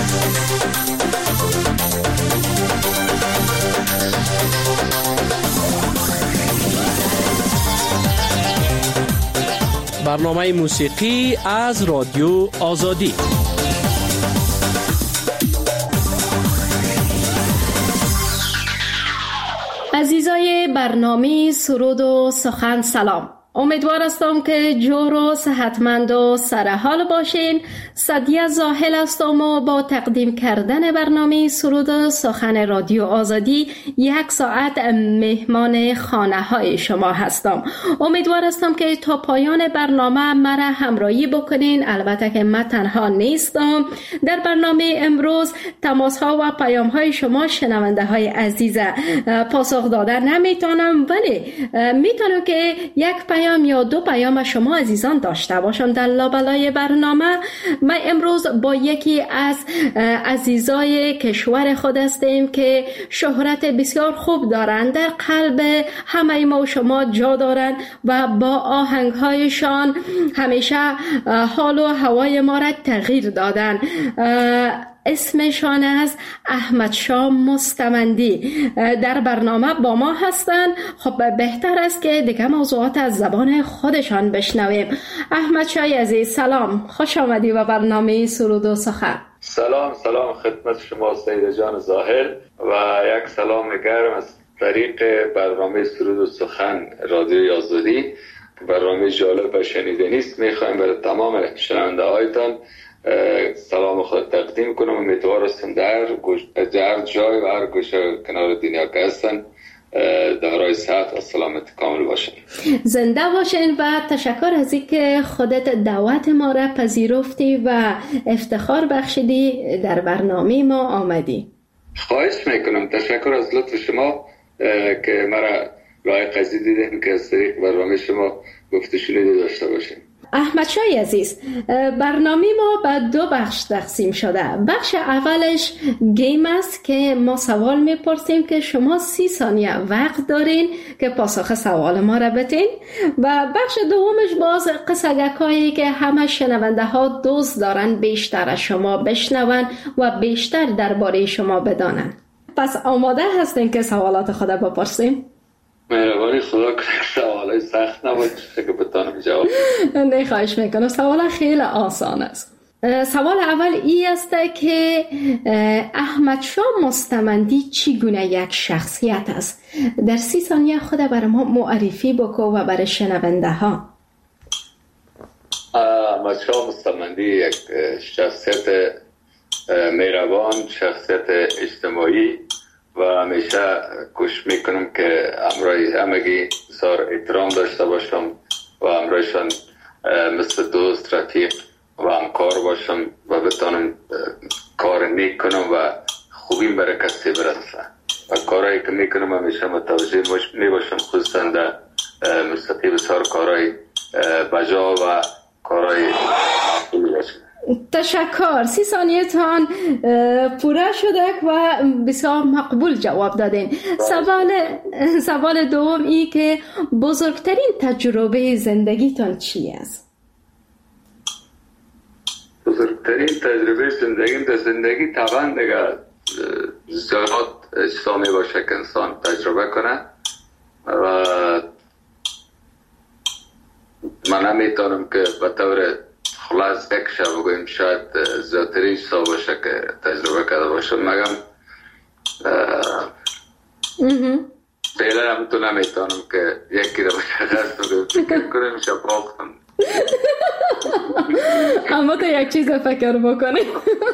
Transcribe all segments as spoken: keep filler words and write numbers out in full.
برنامه موسیقی از رادیو آزادی. عزیزای برنامه سرود و سخن سلام. امیدوار هستم که جور و صحتمند و سرحال باشین. سعدیه زاهل هستم و با تقدیم کردن برنامه سرود و سخن رادیو آزادی یک ساعت مهمان خانه های شما هستم. امیدوار هستم که تا پایان برنامه مرا همراهی بکنین. البته که من تنها نیستم. در برنامه امروز تماس ها و پیام های شما شنونده های عزیز پاسخ دادن نمیتونم، ولی میتونم که یک پیام یا دو پیام شما عزیزان داشته باشم در لابلای برنامه. ما امروز با یکی از عزیزای کشور خود هستیم که شهرت بسیار خوب دارند، در قلب همه ما و شما جا دارند و با آهنگهایشان همیشه حال و هوای ما را تغییر دادن. اسمشان از احمد شاه مستمندی در برنامه با ما هستند. خب بهتر است که دیگه موضوعات از زبان خودشان بشنویم. احمد شاه عزیز سلام، خوش آمدی به برنامه سرود و سخن. سلام سلام خدمت شما سیده جان ظاهر و یک سلام گرم از طریق برنامه سرود و سخن رادیوی آزادی. برنامه جالب و شنیدنی است. میخوایم برای تمام شنونده هایتان سلام خود تقدیم کنم. امیدوار هستم در هر جای و هر گوشه کنار دنیا که هستن دارای صحت و سلامت کامل باشن. زنده باشین و تشکر از اینکه خودت دعوت ما را پذیرفتی و افتخار بخشیدی در برنامه ما آمدی. خواهش میکنم. تشکر از لطف شما که مرا لایق قضی دیدن که از طریق برنامه شما گفته شنیده داشته باشیم. احمد شاه عزیز، برنامه ما به دو بخش تقسیم شده. بخش اولش گیم است که ما سوال میپرسیم که شما سی ثانیه وقت دارین که پاسخ سوال ما را بدین، و بخش دومش باز قصگکایی که همه شنونده ها دوست دارن بیشتر از شما بشنون و بیشتر درباره شما بدانن. پس آماده هستین که سوالات خود بپرسیم؟ مهربانی خدا کنه سوالای سخت نباشه که بتانم جواب. نه خواهش میکنم. سوال خیلی آسان است. سوال اول ای است که احمد شاه مستمندی چگونه یک شخصیت است؟ در سی ثانیه خود برای ما معرفی بکن و برای شنونده ها. احمد شاه مستمندی یک شخصیت مهربان، شخصیت اجتماعی و همیشه کوشش میکنم که همراهی همگی بسیار احترام داشته باشم و همراهشان مثل دوست، رفیق و همکار باشم و بتانم کار نیک کنم و خوبیم برای کسی برسه و کارهایی که میکنم همیشه متوجه میباشم، خصوصا در موسیقی بسیار کارهای بجا و کارهای معقولی باشم. تشکر. سی ثانیه تان پوره شده و بسیار مقبول جواب دادین. سوال سوال دوم ای که بزرگترین تجربه زندگیتان چی است؟ بزرگترین تجربه زندگی در زندگی طبعا دیگه زیاد اجتماعی باشه که انسان تجربه کنه و من نمیتونم که به طور خلاص یک شب بگویم شاید زیادترین چیزا باشه که تجربه کرده باشم، مگم فعلا هم تو نمیتونم که یکی رو بشخص بگویم فکر کنیم شب باختم. اما تو یک چیز فکر بکنیم.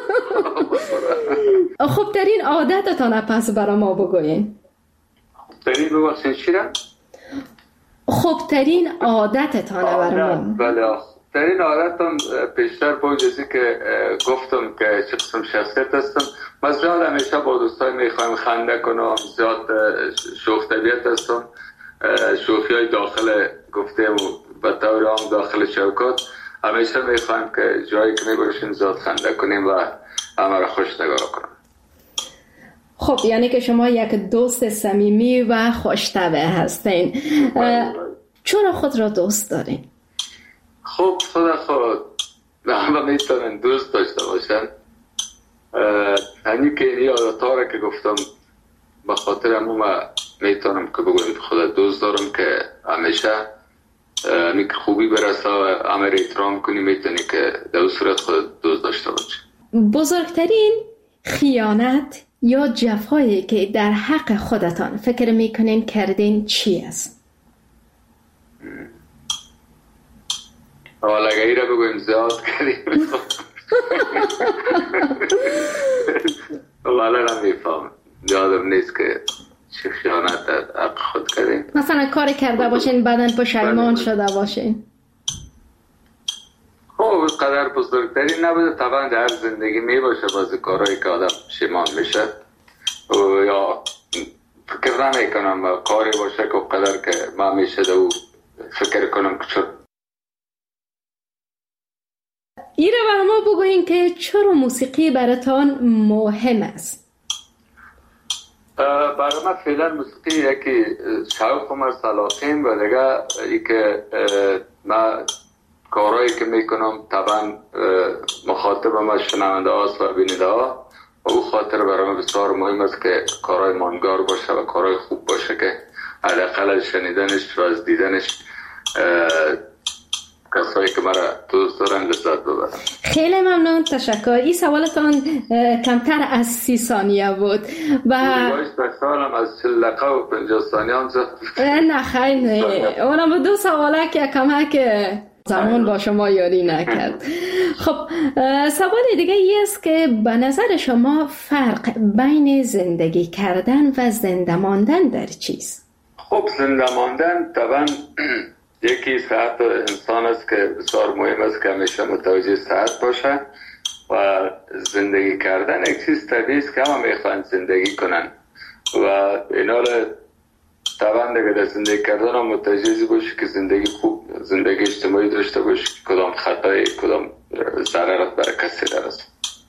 خوبترین عادتتان پس برای ما بگوین. خوبترین ببخشین چی را؟ خوبترین عادتتان برای ما. بله، در این عادتم پیشتر با اجازه که گفتم که چه قسم شخصیت هستم. من زیاد همیشه با دوستای میخوایم خنده کنم، زیاد شوخ طبیعت هستم. شوخی های داخل گفتم و طور عام داخل شوکات همیشه میخوایم که جایی که میباشیم زیاد خنده کنیم و همه را خوش نگاه کنیم. خب یعنی که شما یک دوست صمیمی و خوش‌طبع هستین. چرا خود را دوست دارین؟ خب خدا خود همه میتونن دوست داشته باشن. را که گفتم به خاطر همون ما میتونم که بگویم خود دوست دارم که همیشه همی که خوبی برسه و همه را احترام کنی، میتونی که در صورت خود دوست داشته باشی. بزرگترین خیانت یا جفایی که در حق خودتان فکر میکنین کردین چی است؟ حالا اگه ای را بگویم زیاد کردیم والا را میفهم یادم نیست که چه خیانت در حق خود کردیم. مثلا کار کرده باشین بعدن پشیمان شده باشین. خب قدر بزرگتری نبوده، طبعا در زندگی می باشه بعضی کارهایی که آدم پشیمان میشه یا فکر نمی کنم کاری باشه که قدر که ما میشه دو فکر کنم که چون ایره برای ما بگوین که چرا موسیقی براتان مهم است؟ برای من فعلا موسیقی یکی شوق و سلاطین و دیگه ای که من کارهایی که میکنم طبعا مخاطب ما شنونده هاست و بیننده ها و او خاطر برای من بسیار مهم است که کارهای ماندگار باشه و کارهای خوب باشه که حداقل شنیدنش و از دیدنش کسایی که مرا دوست دارن لذت ببرن. خیلی ممنون، تشکر. این سوالتان کمتر از سی ثانیه بود و باید سالم از چل دقیقه و پنجاه ثانیه هم زد. نه خیلی نه، اونم دو سواله که کمک زمان با شما یاری نکرد. خب سوال دیگه ای است که به نظر شما فرق بین زندگی کردن و زنده ماندن در چیست؟ خب زنده ماندن طبعا یکی صحت انسان است که بسیار مهم است که همیشه متوجه صحت باشه و زندگی کردن یک چیز طبیعی است که همه میخوان زندگی کنن و اینا طبعا دیگه در زندگی کردن هم متوجه باشی که زندگی خوب زندگی اجتماعی داشته باشی کدام خطای کدام ضررت برای کسی درست.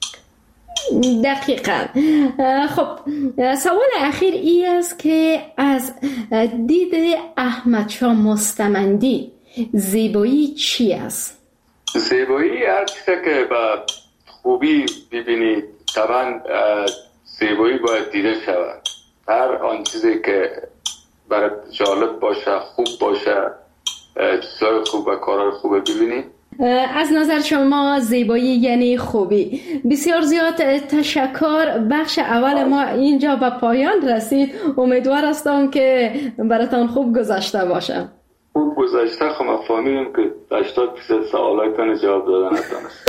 دقیقا. خب سوال اخیر ای است که از دید احمد شاه مستمندی زیبایی چی است؟ زیبایی هر چیزی که با خوبی ببینی طبعا زیبایی باید دیده شود. هر آن چیزی که برای جالب باشه خوب باشه چیزای خوب و کارهای خوب ببینی. از نظر شما زیبایی یعنی خوبی. بسیار زیاد تشکر. بخش اول ما اینجا به پایان رسید. امیدوار هستم که براتان خوب گذشته باشه. خوب گذشته خب ما فهمیدیم که هشتاد درصد سوالاتون جواب دادن نتونست.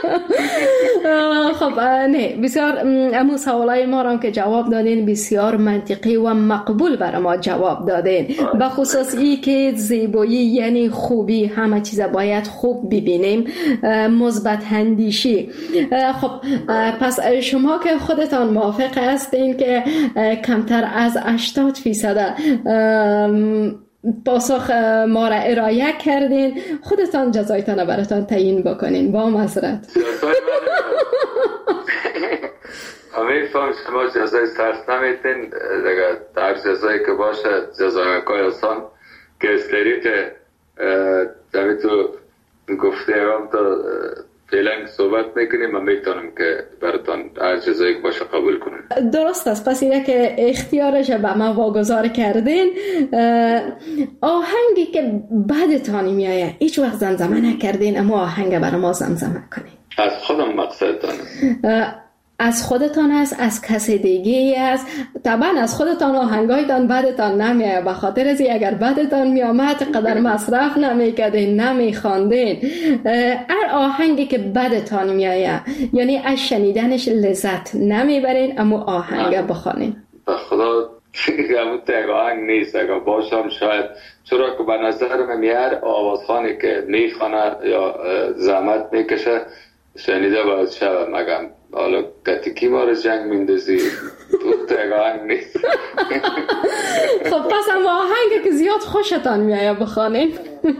خب نه بسیار امو سوالای ما را که جواب دادین بسیار منطقی و مقبول برای ما جواب دادین. به خصوص ای که زیبایی یعنی خوبی، همه چیز باید خوب ببینیم، مثبت اندیشی. خب پس شما که خودتان موافق هستین که کمتر از هشتاد درصد پاسخ ما را ارائه کردین، خودتان جزایتان براتان تعیین بکنین با معذرت. همه فهم شما جزای سرس نمیتین دیگه، در جزایی که باشه جزای مکای آسان که استری که دمی تو گفته هم تا فعلا صحبت میکنیم من میتونم که براتان هر جزایی که باشه قبول کنم. درست است. پس اینه که اختیارش به ما واگذار کردین. آهنگی که بعدتان میایه هیچ وقت زمزمه نکردین اما آهنگ برای ما زمزمه کنین. از خودم مقصدتان از خودتان است، از کسی دیگه است. طبعا از خودتان آهنگایتان بعدتان نمیایه، به خاطر از اگر بعدتان میامد قدر مصرف نمیکردین نمیخواندین. هر آهنگی که بعدتان میایه یعنی از شنیدنش لذت نمیبرین اما آهنگ بخوانین. به خدا همون تک آهنگ نیست، اگر باشم شاید چرا که به نظر من میاد آوازخانی که میخوانه یا زحمت میکشه شنیده باید شود مگم حالا کتیکی ما رو جنگ میندازی تو تک آهنگ نیست. خب پس هم آهنگ که زیاد خوشتان میایه بخوانین.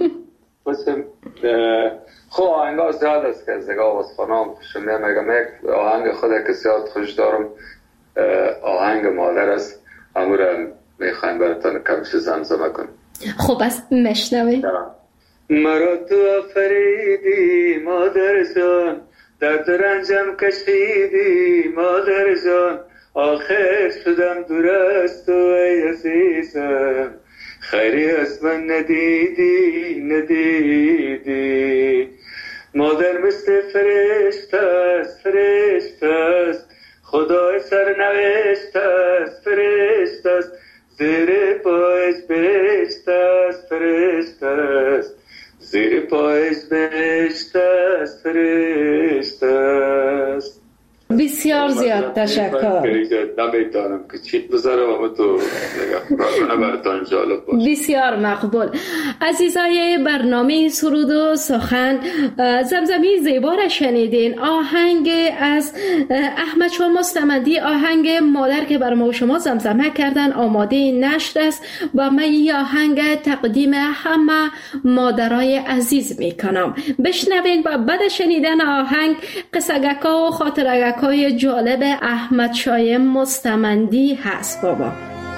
خب آهنگ ها زیاد است که از دیگه آوازخانه هم خوشم میام. مگم یک آهنگ خود که زیاد خوش دارم آهنگ مادر است، همون رو میخوایم براتان کمش زمزمه کنم. خب از مشنوی. مرا تو آفریدی مادر جان، درد رنجم کشیدی مادر جان، آخر شدم دور از تو ای عزیزم، خیری از من ندیدی ندیدی. مادر مثل فرشته است فرشته است، خدای سرنوشت است فرشته است، زیر پایش بهشت است فرشته است، زیر پایش بهشت است فرشته است. بسیار زیاد تشکر. نمیدانم که چی بذارم اما تو نگاه براتان جالب باشه. بسیار مقبول. عزیزای برنامه سرود و سخن، زمزمی زیبا را شنیدین. آهنگ از احمد شاه مستمندی، آهنگ مادر که بر ما و شما زمزمه کردن، آماده نشر است و من این آهنگ تقدیم همه مادرای عزیز میکنم. بشنوین و بعد شنیدن آهنگ قصگکا و خاطرگکا های جالب احمد شاه مستمندی هست. بابا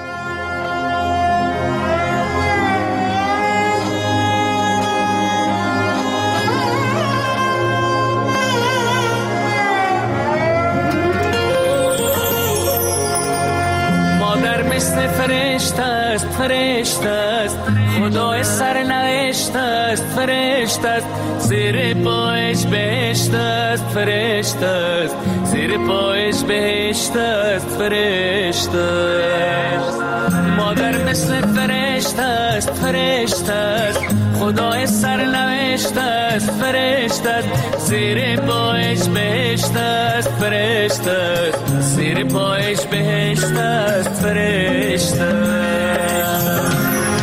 مادر مثل فرشته است فرشته است، خدای سرنوشت است فرشته است، زیر پایش بهشت است فرشته است، زیر پایش بهشت است فرشته است. مادر مثل فرشته است فرشته است، خدای سرنوشت است فرشته است، زیر پایش بهشت است فرشته است، زیر پایش بهشت است فرشته است.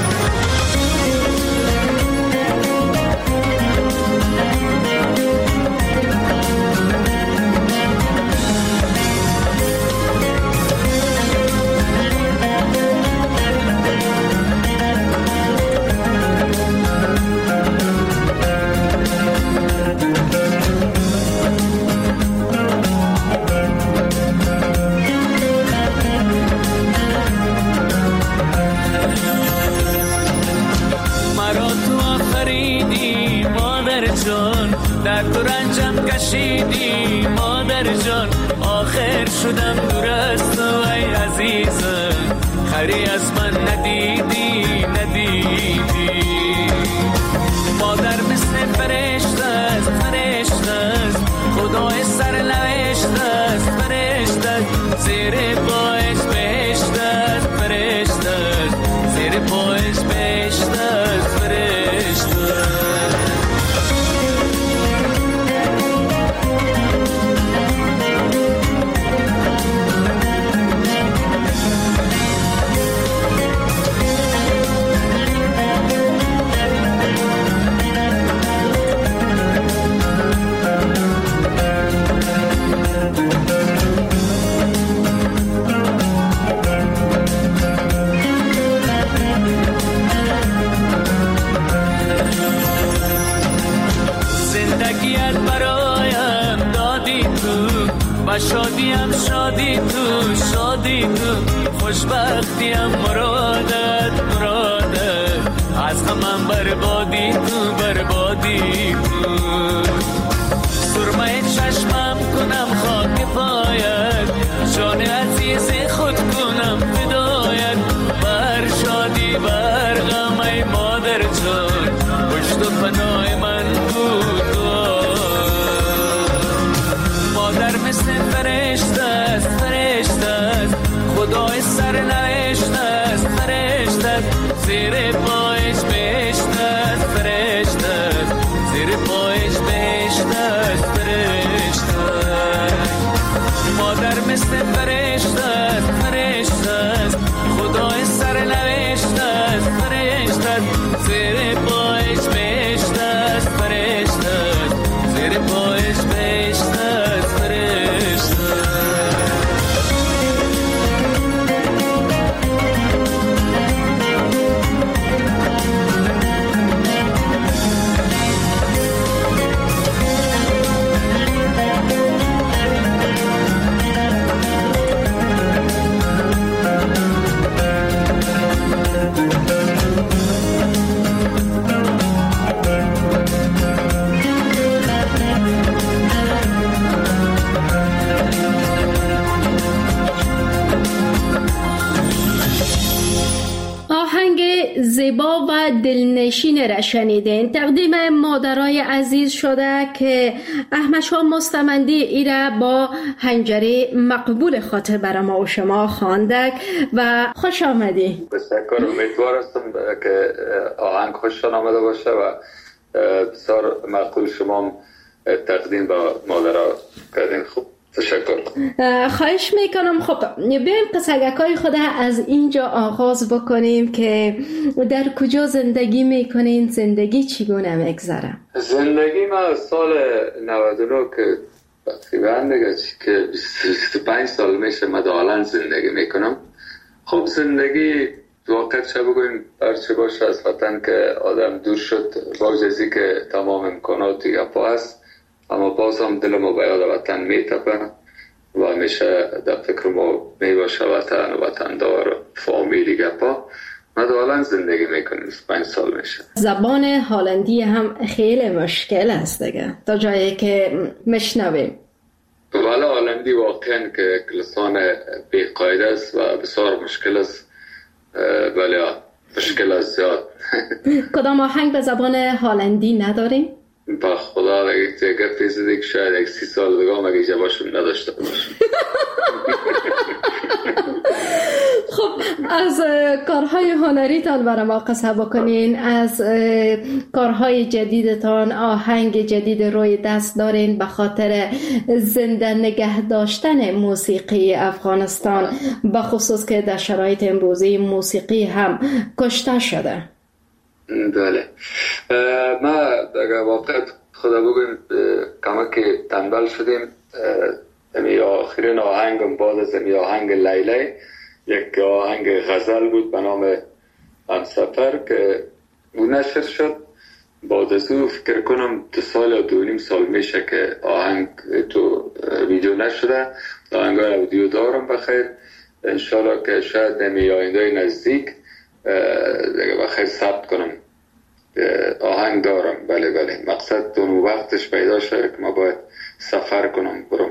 در تو رنجم کشیدی مادر جان، آخر شدم دور از تو ای عزیزم، خیری از من ندیدی ندیدی. مادر مثل فرشته است فرشته است، خدای سرنوشت است فرشته است، زیر پایش بهشت است فرشته است، زیر پایش بهشت است فرشته است. و شادیم شادی تو شادی تو، خوشبختیم مرادت مرادت، از غمم بربادی تو بربادی تو. سرمه چشمم کنم خاک پایت، جان عزیز خود کنم فدایت، بر شادی بر غم ای مادر جان، پشت و پناه من بود. مادر مثل فرشته است فرشته است، خدای سرنوشت است فرشته است، زیر پایش بهشت است فرشته است، زیر پایش بهشت است فرشته است. مادر مثل فرشته است فرشته است، خدای سرنوشت است فرشته است، زیر پایش بهشت است فرشته است، زیر پایش بهشت است فرشته. زیبا و دلنشین را شنیدین. تقدیم مادرای عزیز شده که احمد شاه مستمندی ایره با حنجره مقبول خاطر برای ما و شما خواندک و خوش آمدی. بسیار امیدوار هستم که آهنگ خوششان آمده باشه و بسیار مقبول شما تقدیم با مادرها کردین. خوب، تشکر. خواهش میکنم. خب بیایم قصگکای خود از اینجا آغاز بکنیم که در کجا زندگی میکنین، زندگی چگونه میگذره؟ زندگی ما سال نود و نه که تقریبا دیگه که بیست و پنج سال میشه مدالن زندگی میکنم. خب زندگی واقعا چه بگویم برچه باشه از وطن که آدم دور شد، با جزی که تمام امکانات گپا هست، اما باز هم دل ما به یاد وطن میتپه و همیشه در فکر ما میباشه وطن و وطن دار فامیلی گپا. مدالن زندگی میکنیم، پنج سال میشه. زبان هلندی هم خیلی مشکل است دیگه تا جایی که مشنویم. ولی هلندی واقعا که لسان بیقاعده است و بسیار مشکل است، ولی مشکل است زیاد. کدام آهنگ به زبان هلندی نداریم؟ با خدا اگه تیگه پیزده که شاید یک سی سال دیگه هم اگه جباشون نداشته باشم. خب از کارهای هنریتان برای ما قصه بکنین، از کارهای جدیدتان. آهنگ جدید روی دست دارین به خاطر زنده نگه داشتن موسیقی افغانستان، به خصوص که در شرایط امروزی موسیقی هم کشته شده. بله، ما در واقع خدا بگویم کما که تنبل شدیم. امی آخرین آهنگم بعد از امی آهنگ لیلی یک آهنگ غزل بود به نام همسفر که اون نشر شد. بعد از او فکر کنم دو سال یا دو نیم سال میشه که آهنگ تو ویدیو نشده. آهنگ های ویدیو دارم بخیر، انشالله که شاید امی آینده نزدیک دیگه بخیر ثبت کنم. آهنگ دارم، بله بله. مقصد اون وقتش پیدا شده که ما باید سفر کنم برم.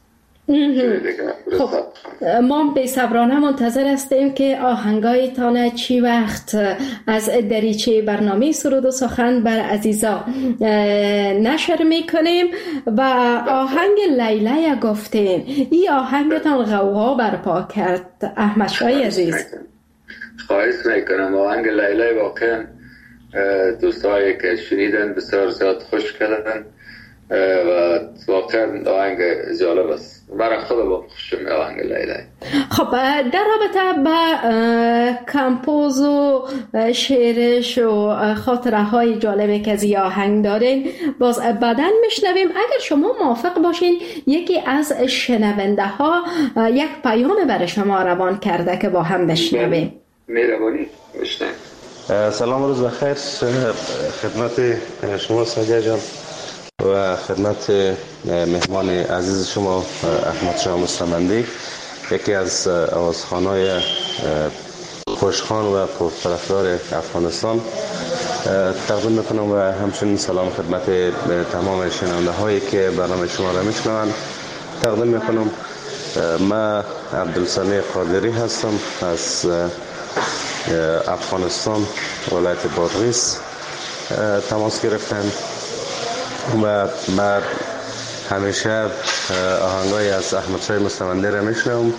خب ما بی صبرانه منتظر هستیم که آهنگای تانه چی وقت از دریچه برنامه سرود و سخن بر عزیزا نشر میکنیم. و آهنگ لیلی گفتین، این آهنگتان غوغا برپا کرد احمد شاه عزیز. خواهش میکنم. آهنگ لیلی واقعا دوستایی که شنیدن بسیار زیاد خوش کردن و واقعا آهنگ جالب است. برای خود با خوشم آهنگ لیلی. خب در رابطه با کمپوز و شعرش و خاطره های جالبی که از آهنگ دارین باز بعداً میشنویم. اگر شما موافق باشین یکی از شنونده ها یک پیام برای شما روان کرده که با هم بشنویم. مهربانی بشنویم. سلام، روز بخیر خدمت شما ساجه جان و خدمت مهمان عزیز شما احمد شاه مستمندی، یکی از آوازخوان‌های خوشخوان و پرطرفدار افغانستان. تقدیم میکنم و همچنین سلام خدمت تمام شنونده هایی که برنامه شما را میشنوند تقدیم میکنم. من عبدالسمیع قادری هستم از افغانستان، ولایت بادغیس تماس گرفتم و من همیشه آهنگای از احمد شاه مستمندی را میشنوم.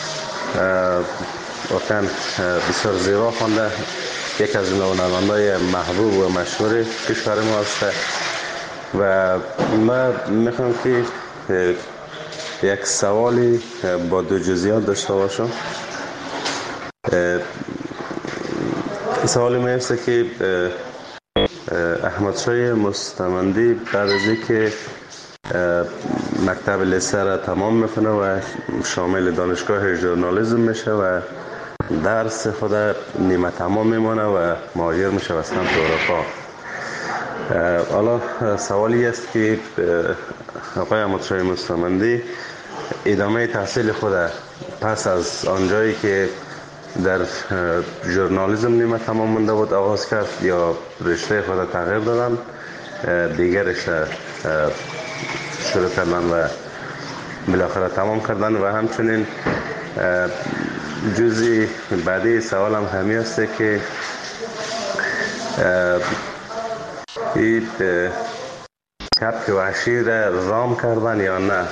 واقعا بسیار زیبا خوانده، یک از نواننده‌های محبوب و مشهور کشور ما است و من میخوام که یک سوالی با دو جزئیات داشته باشم. سوالی می است که احمد شاه مستمندی بعد از اینکه مکتب لیسه را تمام میکنه و شامل دانشگاه ژورنالیسم میشه و درس خود نیمه تمام میمانه و مهاجر میشه به سمت اروپا. حالا سوالی است که آقای احمد شاه مستمندی ادامه تحصیل خود پس از آنجایی که در ژورنالیسم نیمه تمام مونده بود آغاز کرد یا رشته خود تغییر دادن، دیگر رشته شروع کردن و بالاخره تمام کردن؟ و همچنین جزئی بعدی سوالم همین است که این کبک وحشی را رام کردن یا نه،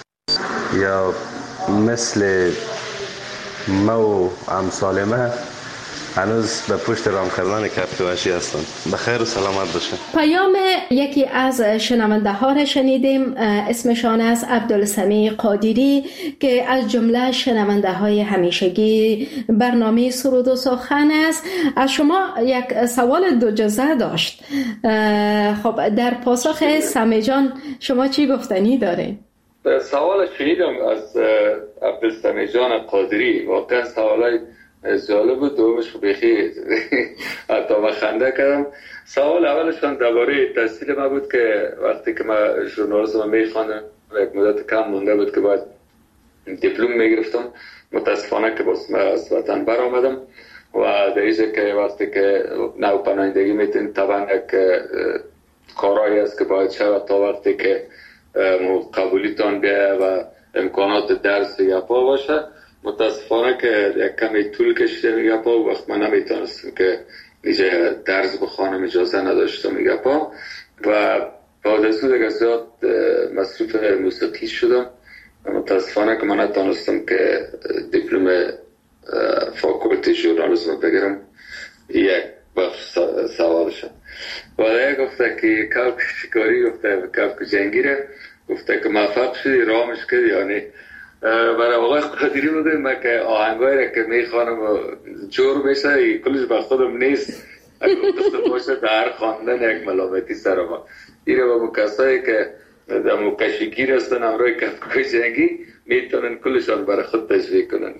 یا مثل ما و امثال ما هنوز به پشت رام کردن کبک وحشی هستن. بخیر و سلامت باشه. پیام یکی از شنونده ها را شنیدیم، اسمشان است عبدالسمیع قادری که از جمله شنونده های همیشگی برنامه سرود و سخن است. از شما یک سوال دو جزء داشت. خب در پاسخ سمی جان شما چی گفتنی دارین؟ سوال شنیدم از عبدالسمیع جان قادری، واقعا سوالای جالب بود. دومش بخیر حتی من خنده کردم. سوال اولشان درباره تحصیل ما بود که وقتی که من ژورنالیسم میخواندم یک مدت کم مونده بود که باید دیپلم میگرفتم. متاسفانه که باز از وطن برآمدم و در اینجا که وقتی که نو پناهندگی میتونید طبعا یک کارایی است که باید شود تا وقتی که قبولیتان بیایه و امکانات درس یا پا باشه. متاسفانه که یک کمی طول کشیده میگه پا و وقت من نمیتونستم که اینجا درس بخوانم، اجازه نداشتم میگه پا و بعد از اون دیگه زیاد مصروف موسیقی شدم. متاسفانه که من نتونستم که دیپلم فاکولتی ژورنالیسم بگیرم. یک بخش سوال شد. بعد گفته که کبک شکاری، گفته کبک جنگیره، گفته که موفق شدی رامش کردی یا نه. برای آقای قادری بودیم من که آهنگایی را که میخوانم و جور میشه کلش به خودم نیست، گفته باشه در خواندن یک ملامتی سر ما. ایره با مکسایی که در مکشگیر هستن امروی کبکای جنگی میتونن کلشان برای خود تشویق کنن.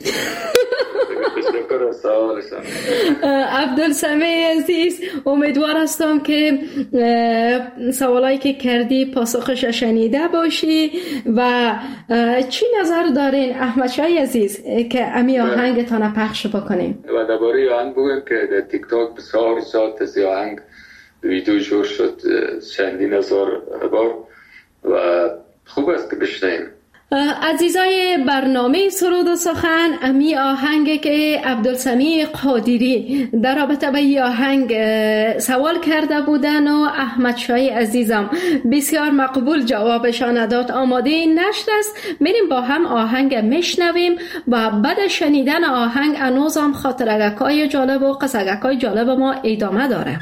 تشکر از سوالشان. عبدالسمیع عزیز، امیدوار هستم که سوالایی که کردی پاسخش شنیده باشی. و چی نظر دارین احمد شای عزیز که امی آهنگتان پخش بکنیم؟ و درباره آهنگ بگویم که در تیک تاک بسیار بسیار تازه آهنگ ویدیو جور شد چندین هزار بار و خوب است که بشنیم. عزیزای برنامه سرود و سخن، امی آهنگ که عبدالسمیع قادری در رابطه با این آهنگ سوال کرده بودن و احمد شای عزیزم بسیار مقبول جوابشان داد. آماده نشد است، میریم با هم آهنگ میشنویم و بعد شنیدن آهنگ انوزم خاطرگکای جالب و قصگکای جالب ما ادامه داره.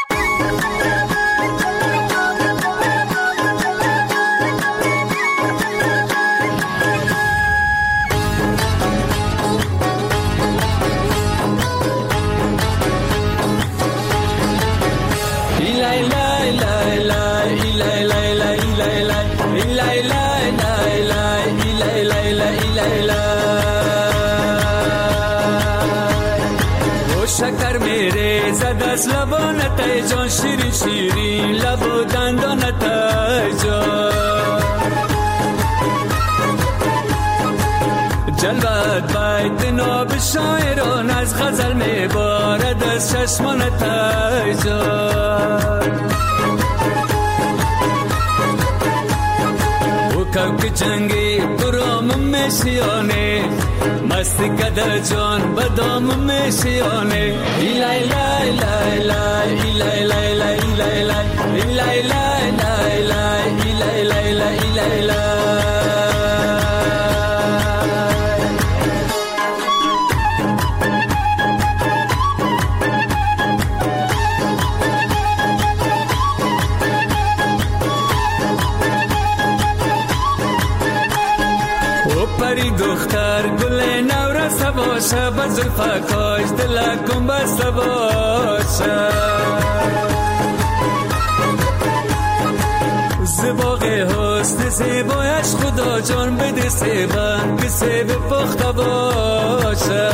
شکر میره زد از لبانت ای جان، شیرین شیرین لب و دندانت ای جان، جلوت باید ناب شاعران از غزل میبارد از چشمانت ای جان. او کبک جنگی برام میشیانه، مستی کده جان بدام میشیانه. ایلای لای لای لای ایلای لای لای ایلای لای ایلای لای لای لای ایلای لای لای ایلای لای. پری دختر گل نورسته باشه، با زلفکاش دلکم بسته باشه، زباق حسن زیبایش خدا جان بده سیبن که سیب پخته باشه.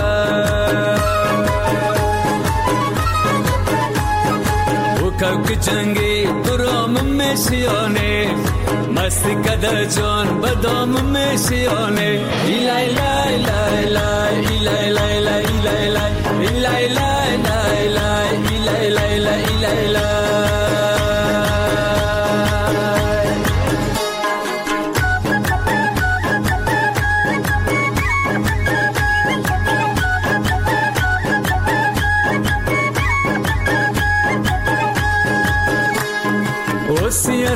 او کبک جنگی برام میشیانه، مستی کده جان بدام میشیانه. ایلای لای لای لای ایلای لای لای ایلای لای ایلای لای لای لای ایلای لای لای ایلای لای.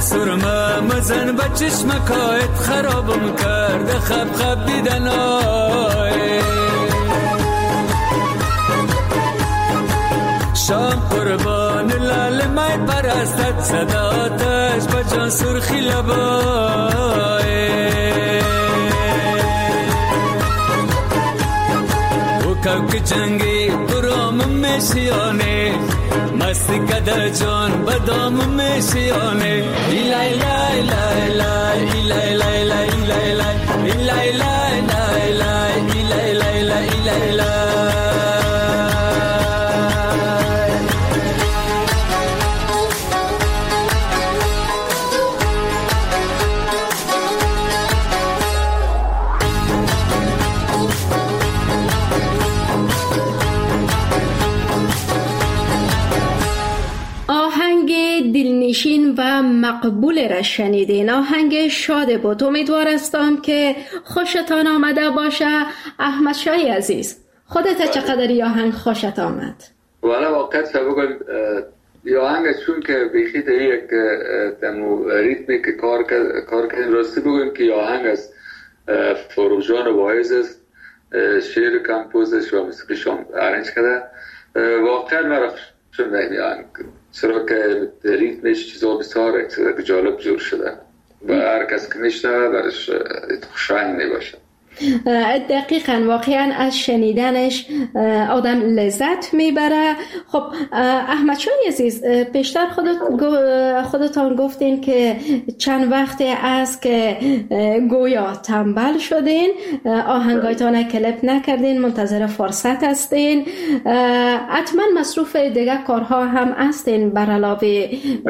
سرمه مزن به چشمکایت خرابم کرد خب خب دیدن آی شام قربان لال مای پرستت صداتش به جان سرخی لبای و کوک جنگی برام میشیانه مستی کده جان بدام میشیانه ایلای لای لای لای ایلای لای لای ایلای لای ایلای لای لای لای ایلای لای لای ایلای لای دلنشین و مقبول را شنیدین. آهنگ شاد بود. امیدوار هستم که خوشتان آمده باشه. احمد شای عزیز، خودت چقدر این آهنگ خوشت آمد؟ والا واقعا بگم این آهنگ چون که بیخی در یک دمو ریتمی که کار کار کردن راستی بگم که این آهنگ از فروغ جان واعظ است، شعر کمپوزش و موسیقیش هم ارنج کرده. واقعا مرا خوشم این آهنگ، چرا که ریتمش چیزا بسیار جالب جور شده و هر کس که میشنوه برش خوشایند میباشه. دقیقاً واقعاً از شنیدنش آدم لذت میبره. خب احمد شای عزیز، پیشتر خودت خودتان گفتین که چند وقتی است که گویا تنبل شدین، آهنگایتان کلیپ نکردین، منتظر فرصت هستین. حتما مصروف دیگه کارها هم هستین بر علاوه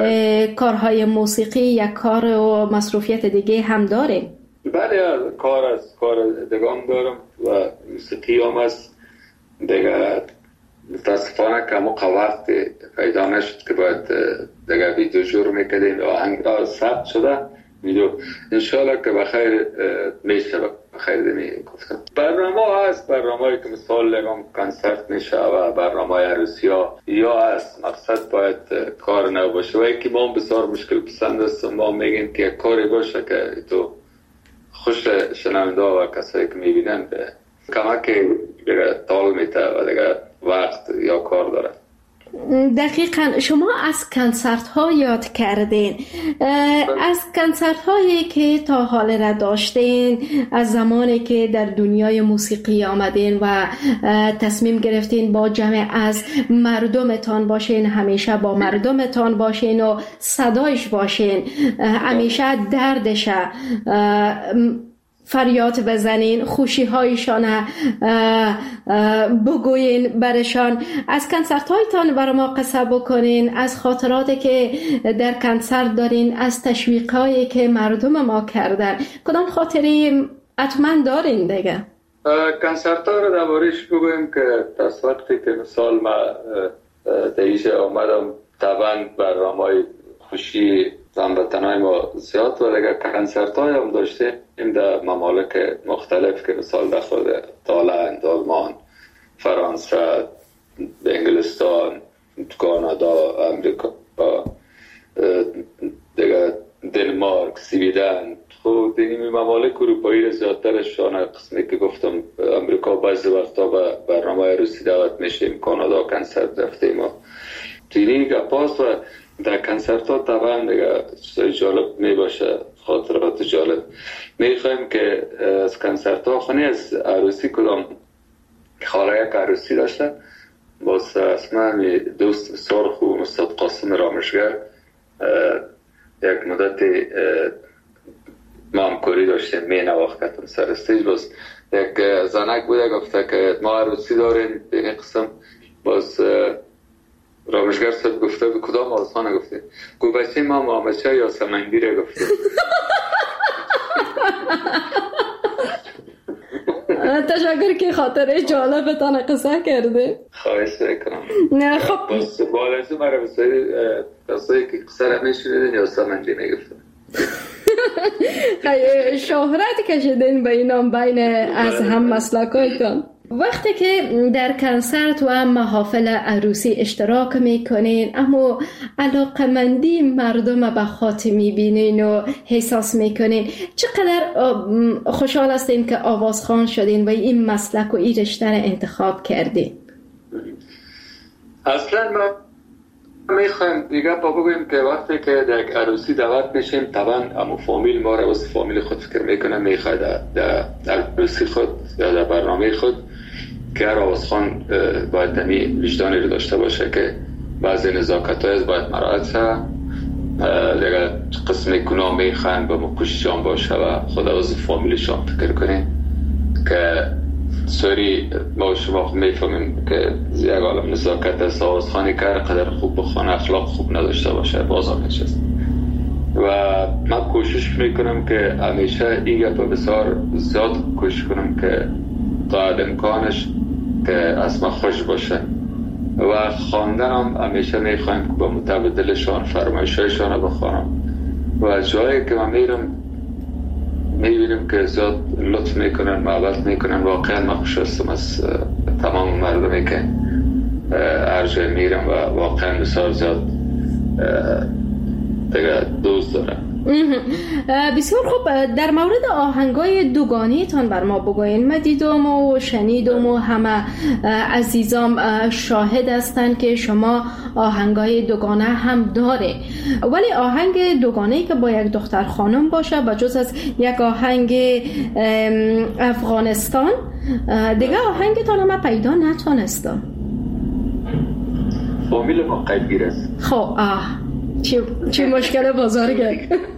کارهای موسیقی یا کار و مصروفیت دیگه هم دارین؟ بله، کار از کار دگام دارم و موسیقی هم است دیگه. متاسفانه که موقع وقت پیدا نشد که باید دیگه ویدیو جور میکردیم. آهنگ ثبت شده ویدیو، انشالله که بخیر میشه. بخیر دمی برنامه هست، برنامه که مثال لگم کنسرت میشه و برنامه عروسی ها یا هست. مقصد باید کار نو باشه و یکی ما بسیار مشکل پسند است. ما میگیم که کاری باشه که تو خوش شنونده و کسایی که میبینن به کمک تال میته و دیگه وقت یا کار داره. دقیقاً شما از کنسرت ها یاد کردین. از کنسرت هایی که تا حال را داشتین، از زمانی که در دنیای موسیقی آمدین و تصمیم گرفتین با جمع از مردمتان باشین، همیشه با مردمتان باشین و صدایش باشین، همیشه دردش فریاد بزنین، خوشی هایشان بگوین برشان. از کنسرت هایتان برای ما قصه بکنین، از خاطراتی که در کنسرت دارین، از تشویق هایی که مردم ما کردن. کدام خاطری حتما دارین دیگه؟ کنسرت ها رو دربارش بگویم که از وقتی که مثال ما دیشه آمدم طبعا برنامه خوشی هموطنای ما زیاد و دیگه کنسرت های هم داشته این در ممالک مختلف که مثال در خود تالند، آلمان، فرانسه، انگلستان، کانادا، امریکا، دیگه دنمارک، سویدن. خب این ممالک اروپایی زیادترشان قسمی که گفتم امریکا بعضی وقتا به برنامه عروسی دعوت میشیم، کانادا کنسرت رفتیم و تینی گپاس و در کنسرت ها طبعا دیگه جالب می باشه، خاطرات جالب. می خواهیم که از کنسرت ها خونی از عروسی کدام خاله یک عروسی داشته باز اسمه دوست بسیار خوب استاد قاسم رامشگر یک مدت ما همکاری داشتیم، می نواختم سر استیج. باز یک زنک بوده گفته که ما عروسی داریم این قسم. باز رامشگر صاحب گفته به کدام آرزخانه گفته گو بچه ما مامچه یا سمنگیره گفته. تشکر که خاطره جالبتان قصه کرده. خواهش میکنم. نه خب بس بالازو مرا بسید قصه که قصه را میشنیدین یا سمنگی میگفته. شهرت کشیدین به اینام بین از هم مسلکایتان. وقتی که در کنسرت و محافل عروسی اشتراک میکنین اما علاقمندی مردم به خاطر میبینین و احساس میکنین، چقدر خوشحال هستین که آوازخوان شدین و این مسلک و این رشته را انتخاب کردین؟ اصلا ما میخوایم دیگه با بگویم که وقتی که در یک عروسی دعوت میشیم طبعا امو فامیل ما را واسه فامیل خود فکر میکنه، میخواد در عروسی خود یا در برنامه خود که هر آوازخوان باید دمی وجدانی رو داشته باشه که بعضی نزاکت های باید مراعات شد، دیگه قسم گناه میخوایم به مکوششان باشه و خود از فامیلشان فکر کنیم که سوری ما شما میفهمیم که یک عالم نزاکت است. آوازخوانی که هر قدر خوب بخوانه اخلاق خوب نداشته باشه بازار نشست و من کوشش میکنم که همیشه این گپ بسیار زیاد کوشش کنم که تا امکانش که از ما خوش باشه و خواندن هم همیشه میخوایم که با متبادلشان فرمایشایشان رو بخوانم و جایی که من میرم میبینیم که زیاد لطف میکنن، محبت میکنن. واقعا من خوش هستم از تمام مردمی که هر جای میرم و واقعا بسیار زیاد دیگه دوست دارم. بسیار خوب. در مورد آهنگای دوگانی تان بر ما بگوین. من دیدم و شنیدم و همه عزیزام شاهد هستند که شما آهنگای دوگانه هم داره، ولی آهنگ دوگانه‌ای که با یک دختر خانم باشه با جز از یک آهنگ افغانستان دیگه آهنگتان من پیدا نتونستم. فامیل ما قیبگیر است. خب آه چی چی مشکل بزرگه.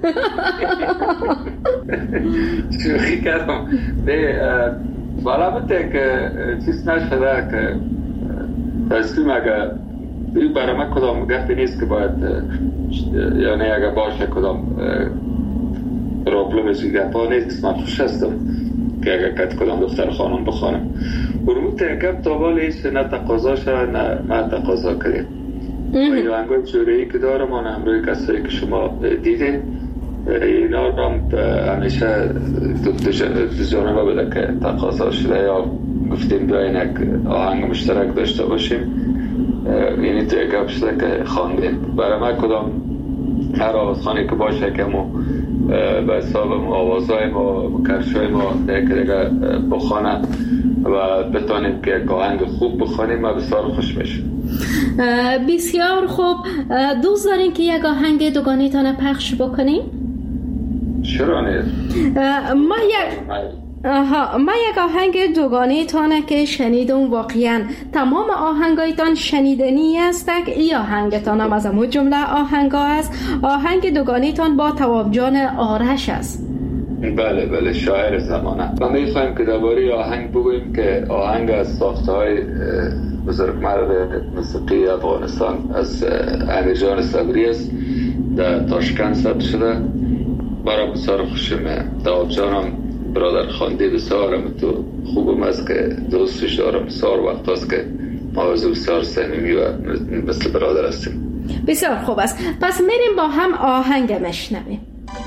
شوخی کردم. نه والا بته که چیز نشده که تصمیم اگه این برای من کدام گفته نیست که باید یعنی اگه باشه کدام پروبلم از این گفته نیست. من خوش هستم که اگه کت کدام دختر خانم بخوانم برمون ترکب تا بالا ایست نه تقاضا شد نه من تقاضا کریم و این آهنگای جوره‌ای که دارم آن همروی کسایی که شما دیدین اینا را همیشه دو جانبه بوده که تقاضا شده یا گفتیم بیاین یک آهنگ مشترک داشته باشیم، یعنی تو یک گپ شده که خواندیم. برای من کدام هر آوازخوانی که باشه که ما به حساب آوازهای ما کرشای ما دیگه دیگه بخوانه و بتانیم که یک آهنگ خوب بخوانیم و بسیار خوش میشه. بسیار خوب. دوست دارین که یک آهنگ دوگانه تانه پخش بکنیم؟ چرا نیست؟ ما یک آها ما یک آهنگ دوگانه تانه که شنیدم واقعا تمام آهنگایتان شنیدنی است. ای آهنگتان هم از همون جمله آهنگا است. آهنگ دوگانه تان با تواب جان آرش است. بله بله شاعر زمانه. ما میخوایم که درباره آهنگ بگوییم که آهنگ از ساخته های بزرگمرد موسیقی افغانستان از امیر جان صبری است، در تاشکند ثبت شده. برای بسیار خوشمه. تواب جانم برادر خانده بسیارم تو خوبم است که دوستش دارم. بسیار وقت است که ما بسیار صمیمی و مثل برادر هستیم. بسیار خوب است. پس میریم با هم آهنگ مشنویم.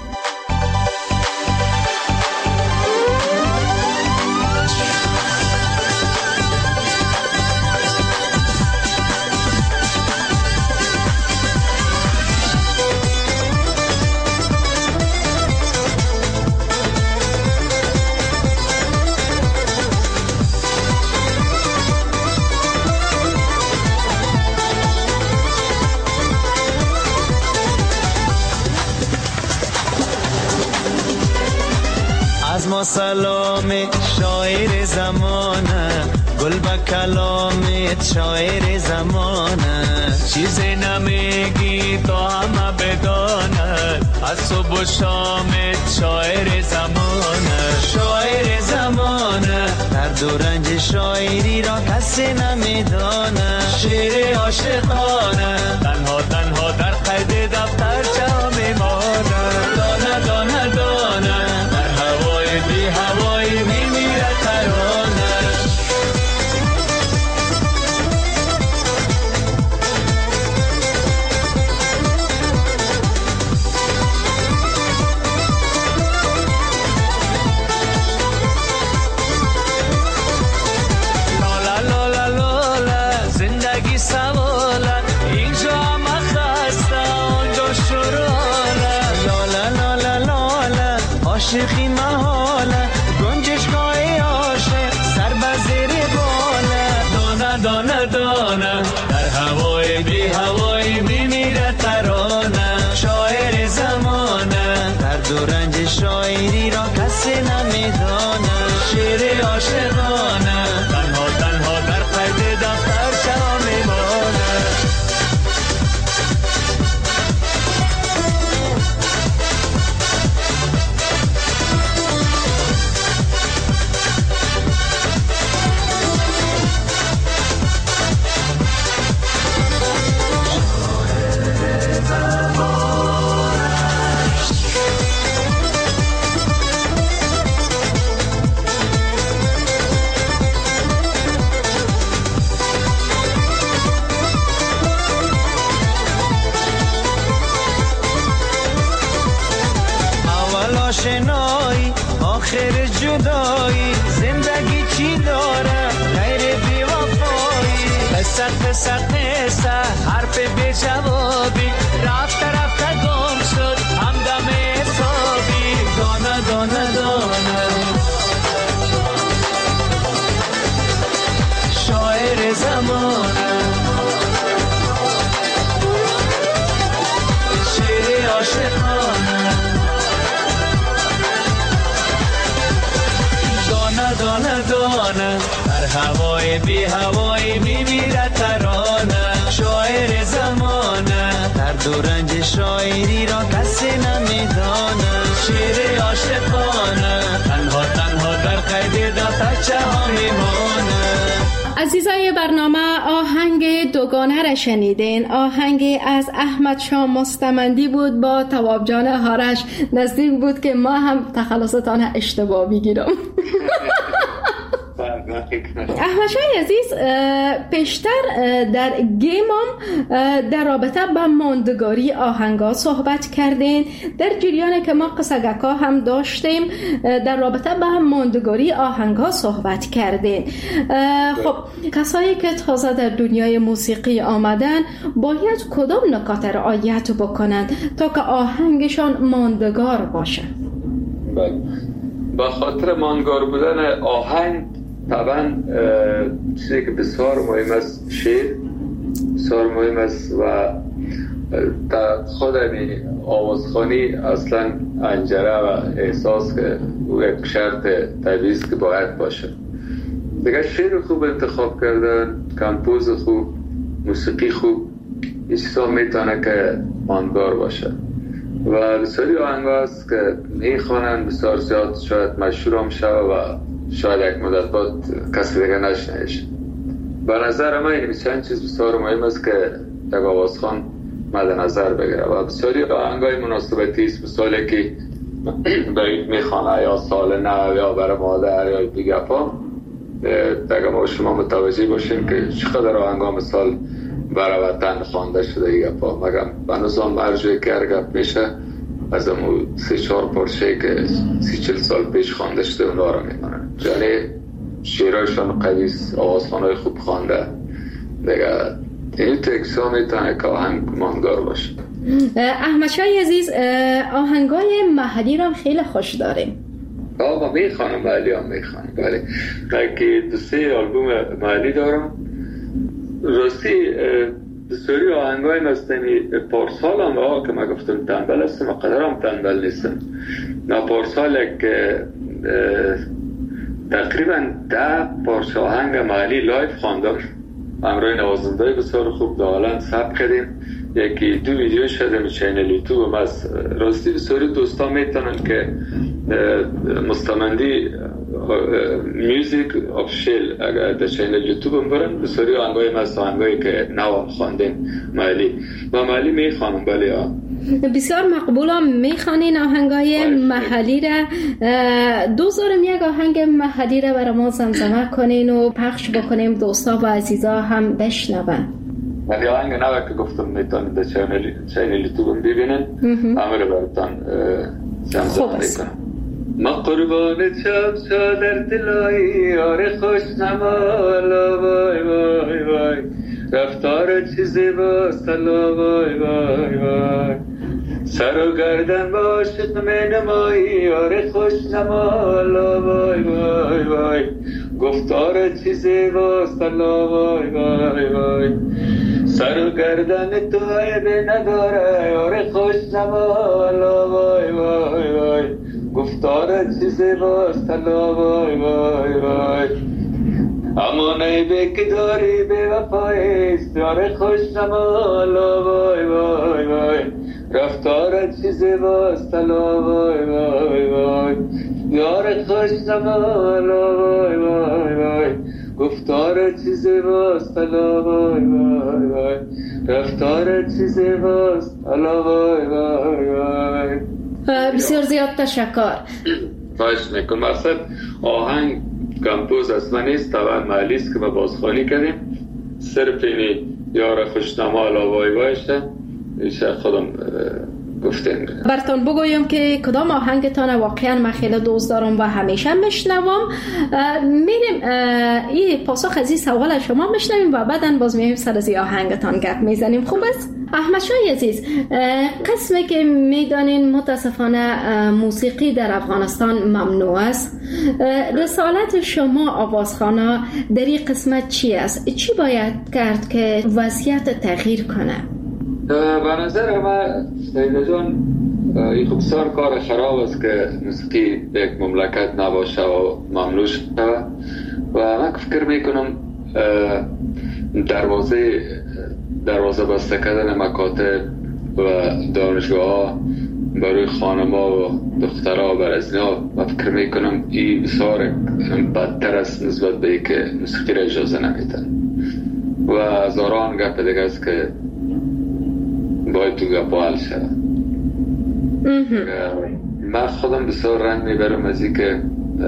ما سلام شاعر زمانه، گل با کلامت شاعر زمانه، چیزی نمیگی تو همه بداند، از صبح و شامت شاعر زمانه، شاعر زمانه، درد و رنج شاعری را کسی نمیدانه، شعر عاشقانه تنها تنها در قید دفتر جا میمانه، دانه دانه دانه بی هوای میمیره ترانش. عاشقانه تنها تنها در قید دفتر چه میمانه آشنایی آخر جدایی زندگی چی داره غیر بی وفایی قصه قصه قصه حرف بی جوابی رفت رفت گم شد همدم حسابی دانه دانه دانه شاعر زمانه شعر عاشقانه دانه دانه در هوای بی هوای میمیره ترانه شاعر زمانه در دورنج شاعری را کسی نمیدانه شعر عاشقانه تنها تنها در قید دفتر چه ها میمانه. عزیزای برنامه آهنگ دوگانه را شنیدین. آهنگ از احمد شاه مستمندی بود با تواب جان هارش. نزدیک بود که ما هم تخلصتان اشتباه بگیرم. احمد شاه عزیز پیشتر در گیمم در رابطه با ماندگاری آهنگا صحبت کردین. در جریان که ما قصگکا هم داشتیم در رابطه با ماندگاری آهنگا صحبت کردین. خب کسایی که تازه در دنیای موسیقی آمدن باید کدام نکات رعایت بکنند تا که آهنگشان ماندگار باشه؟ با خاطر ماندگار بودن آهنگ طبعا چیزی که بسیار مهم است شعر بسیار مهم است و در خود آوازخوانی اصلا انجره و احساس که او یک شرط طبیعی است که باید باشه. دیگه شعر خوب انتخاب کردن، کمپوز خوب، موسیقی خوب، این چیزا میتونه که ماندگار باشه و بسیاری آهنگا هست که میخوانن بسیار زیاد شاید مشهور هم شده و شاید یک مدت بعد کسی دیگه نشنهش. به نظر من این چند چیز بسیار مهم است که یک آوازخوان مد نظر بگیره و بسیاری آهنگای مناسبتی است. مثالی که باید میخوانه یا سال نو یا برای مادر یا دیگه پا دیگه ما شما متوجه باشیم که چقدر آهنگا مثال برای وطن خوانده شده دیگه پا مگم به نظام ارجوی که ارگب میشه از امو سی چار پارچه که سی چل سال پیش خوانده شده اونا رو میمانن. یعنی شیرایشان قویس، آوازخوانای خوب خوانده دیگه این تکسا میتونه که آهنگ ماندگار باشه. احمد شاه عزیز آهنگای محلی رو خیلی خوش داریم. آقا میخوانم محلی هم میخوانم بله که دو سه آلبوم محلی دارم. راستی بسیاری آهنگای مستمی پارسال هم آقا که من گفتم تنبل هستم و قدر هم تنبل نیستم. من پارسال یک تقریبا ده پارچه آهنگ محلی لایف خواندم امروی نوازنده بسیار خوب دالان ثبت کردیم. یکی دو ویدیو شده می چینل یوتیوب از راستی بسیاری دوستا میتونن که مستمندی میوزیک آفیشیل اگر در چینل یوتیوب هم برن بسیاری آهنگای مست آهنگایی که نو خواندیم محلی و محلی میخوانم بله ها بسیار مقبولم میخوانین آهنگای محلی را. دوست دارم یک آهنگ محلی را برای ما زمزمه کنین و پخش بکنیم دوستا و عزیزا هم بشنون. ولی آهنگ نوه که گفتم میتونید در چینل یوتیوب ببینن همه رو براتان زمزمه میکنم. ما قربان چپ چا در دلایی یار خوش نمالا وای وای وای رفتار چیزی با سلا وای وای وای سر و گردن با عاشق می نمایی یار خوش نمالا وای وای وای گفتار چیزی با سلا وای وای وای سر و گردن تو عیب نداره یار خوش نمالا وای وای وای گفتار چیزی باست الا وای وای وای اما نیبه که داری به وفایست یار خوش نمالا وای وای وای رفتار چیزی باست الا وای وای وای یار خوش نمالا وای وای وای گفتار چیزی باست الا وای وای وای رفتار چیزی باست الا وای وای وای. بسیار زیاد تشکر. خواهش میکنم. مقصد آهنگ کمپوز اصلا نیست، طبعا محلی است که ما بازخوانی کردیم، صرف اینی یار خوشنما الا وای وایشه ایشه خودم گفتیم. براتون بگویم که کدام آهنگتان واقعا من خیلی دوست دارم و همیشه میشنوم. میریم این پاسخ از این سوال شما میشنویم و بعداً باز میایم سر از این آهنگتان گپ میزنیم. خوب است؟ احمد شاه عزیز، قسمی که میدانین متاسفانه موسیقی در افغانستان ممنوع است، رسالت شما آوازخوانا در این قسمت چی است؟ چی باید کرد که وضعیت تغییر کنه؟ به نظر من سیده جان این خب بسیار کار خراب است که موسیقی به یک مملکت نباشه و ممنوع شده و من فکر میکنم دروازه دروازه بسته کردن مکاتب و دانشگاه ها برای خانما و دخترها و برزنها من فکر میکنم این بسیار بدتر است نسبت به ای که موسیقی را اجازه نمیدن و هزاران گپ دیگه است که باید تو گپا حل شد. من خودم بسیار رنج میبرم از این که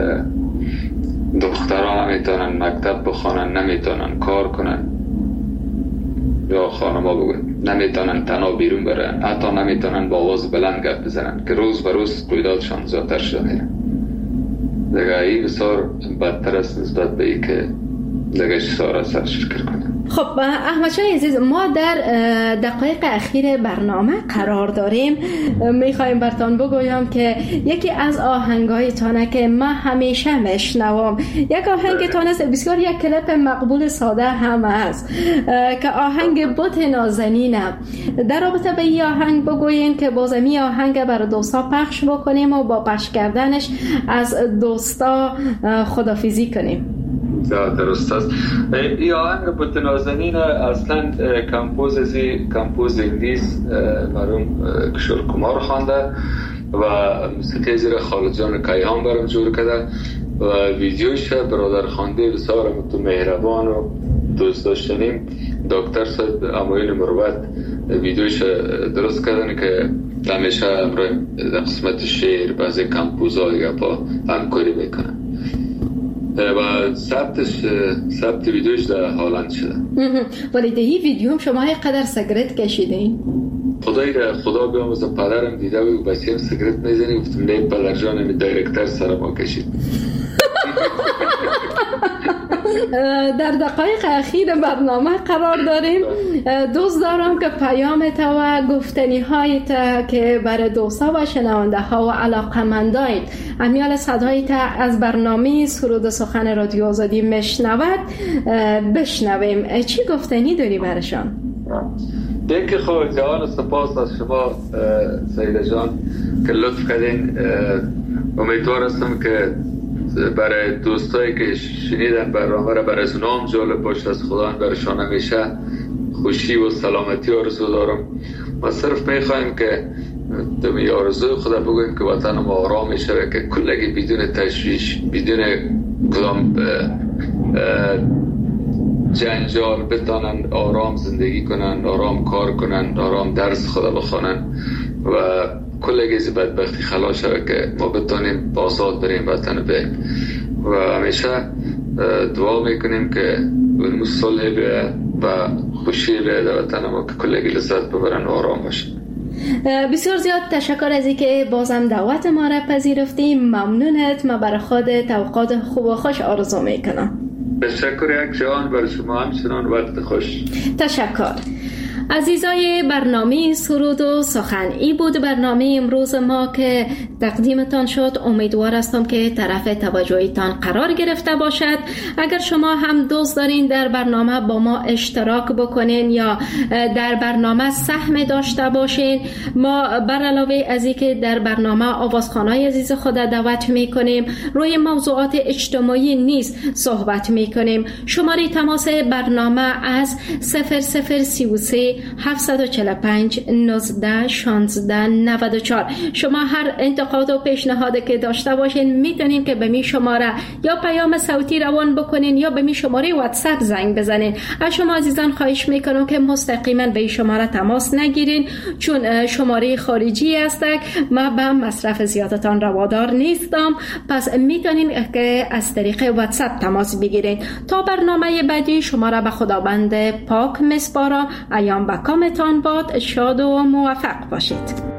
دخترها نمیتونن مکتب بخوانن، نمیتونن کار کنن یا خانما بگوین نمیتونن تنها بیرون برن، حتی نمیتونن با آواز بلند گپ بزنن که روز به روز قیدادشان زیادتر شده میره. دیگه این بسیار بدتر است نسبت به این که دیگه چیزها را سرش فکر کنیم. خب احمد شاه عزیز، ما در دقایق اخیر برنامه قرار داریم. میخوایم براتون بگویم که یکی از آهنگایتانه که من همیشه میشنوم، یک آهنگتان است بسیار یک کلیپ مقبول ساده هم است که آهنگ بت نازنینه. در رابطه به این آهنگ بگوین که بازمی آهنگ برای دوستا پخش بکنیم و با پخش کردنش از دوستا خدافیزی کنیم. درست است. این آهنگ بت نازنین اصلا کمپوز ازی کمپوز انگلیس مرحوم کشور کمار خوانده و موسیقی زیر خالد جان کیهان برام جور کرده و ویدیوش برادر خوانده بسیار مهربان و دوست داشتنیم دکتر صاحب امویل مروت ویدیوش درست کردن که همیشه امروز در قسمت شعر بعضی کمپوزها دیگه با همکاری میکنن و ثبتش ثبت ویدیوش در هالند شده. ولی در این ویدیو شما قدر سیگرت کشیدین؟ خدای را خدا بیاموزه پدرم دیده و بچه‌ام سیگرت میزنی، گفتم نه پدر جان می دایرکتر سر ما کشید. در دقایق اخیر برنامه قرار داریم. دوست دارم که پیامت و گفتنی هایت که برای دوستا و شنونده ها و علاقمندایت امیال صدایت از برنامه سرود سخن رادیو آزادی میشنود بشنویم. چی گفتنی داری برشان؟ دیگه خود جوان سپاس از شما سیده جان که لطف کردین. امیدوار هستم که برای دوستایی که شنیدن برنامه را برای اونام جالب باشه، از خدا برشان همیشه خوشی و سلامتی آرزو دارم. ما صرف میخوایم که دمی آرزوی خدا بگویم که وطن ما آرام شده، که کلگی بدون تشویش، بدون کدام جنجال بتانن آرام زندگی کنن، آرام کار کنن، آرام درس خدا بخونن و کلگی از بدبختی خلاص شده که ما بتانیم آزاد بریم وطن بریم و همیشه دعا میکنیم که اون صلح بیه و خوشی بیه در وطن ما که کلگی لذت ببرن و آرام باشن. بسیار زیاد تشکر از اینکه بازم دعوت ما را پذیرفتی. ممنونت. ما برای خودت اوقات خوب و خوش آرزو میکنم. تشکر یک جوان برای شما همچنان وقت خوش. تشکر. عزیزای برنامه سرود و سخن، ای بود برنامه امروز ما که تقدیمتان شد. امیدوار هستم که طرف توجهتان قرار گرفته باشد. اگر شما هم دوست دارین در برنامه با ما اشتراک بکنین یا در برنامه سهم داشته باشین، ما بر علاوه از اینکه در برنامه آوازخوانای عزیز خود دعوت میکنیم، روی موضوعات اجتماعی نیز صحبت میکنیم. شماره تماس برنامه از صفر صفر سی و سه هفتصد و چهل و پنج نوزده شانزده نود و چهار. شما هر انتقاد و پیشنهادی که داشته باشین میتونین که به می شماره یا پیام صوتی روان بکنین یا به می شماره واتساپ زنگ بزنین. از شما عزیزان خواهش میکنم که مستقیما به این شماره تماس نگیرین، چون شماره خارجی است. ما به مصرف زیادتان روادار نیستم، پس میتونین که از طریق واتساپ تماس بگیرین. تا برنامه بعدی شما را به خداوند پاک میسپارم. ایام به کامتان باد. شاد و موفق باشید.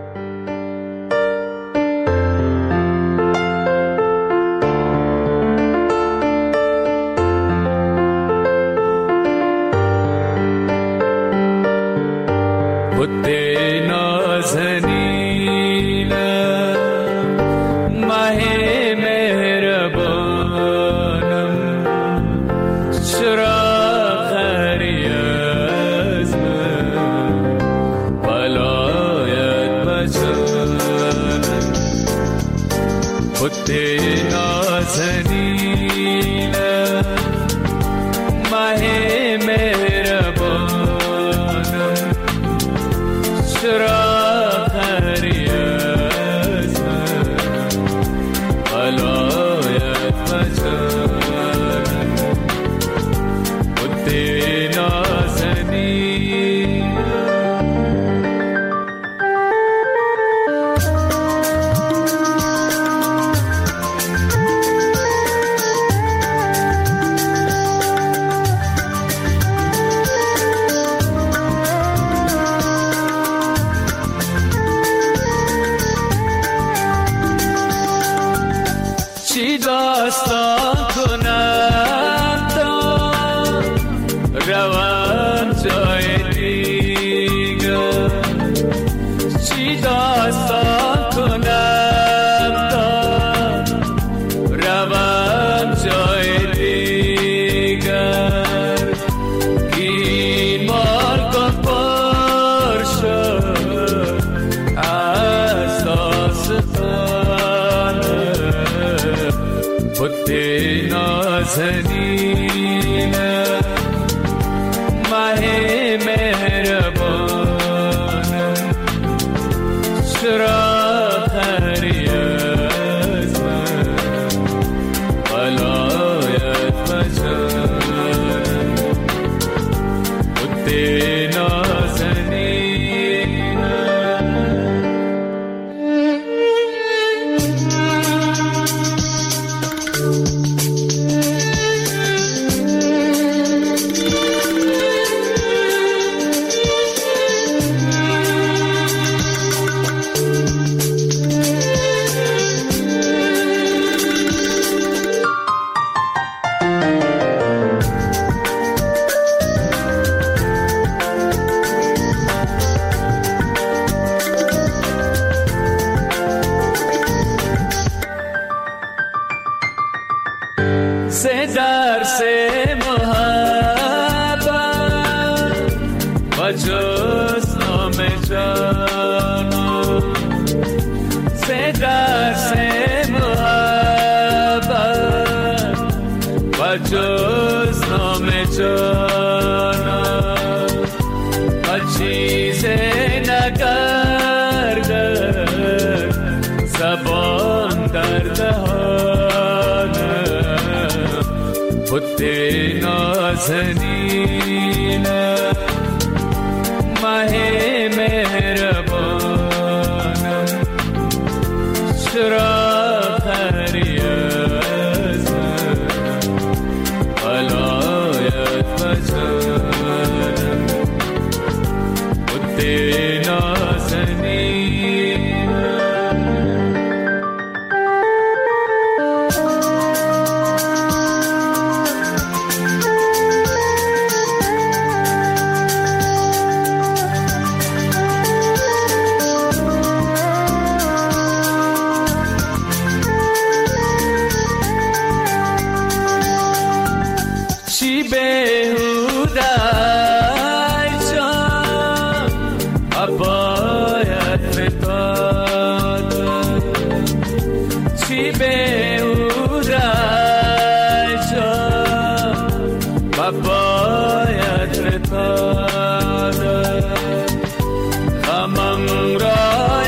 باید فتاده غمم را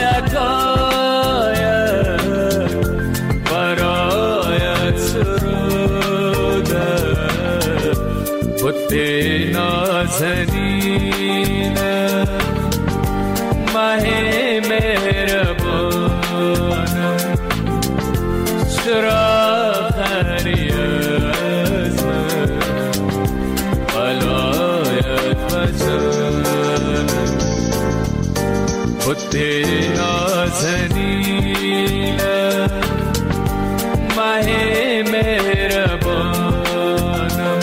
یکاید برایت سروده بط نازنینه ماه مهربانم چرا خری از من ولایت بزنم بط نازنینه ماه مهربانم